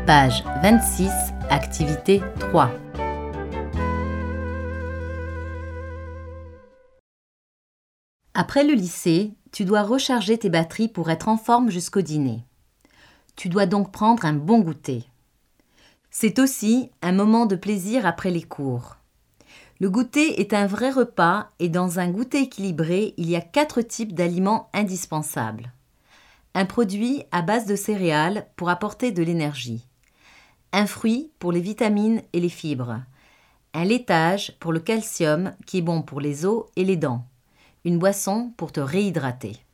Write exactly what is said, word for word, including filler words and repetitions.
Page vingt-six, activité trois. Après le lycée, tu dois recharger tes batteries pour être en forme jusqu'au dîner. Tu dois donc prendre un bon goûter. C'est aussi un moment de plaisir après les cours. Le goûter est un vrai repas et dans un goûter équilibré, il y a quatre types d'aliments indispensables. Un produit à base de céréales pour apporter de l'énergie. Un fruit pour les vitamines et les fibres. Un laitage pour le calcium qui est bon pour les os et les dents. Une boisson pour te réhydrater.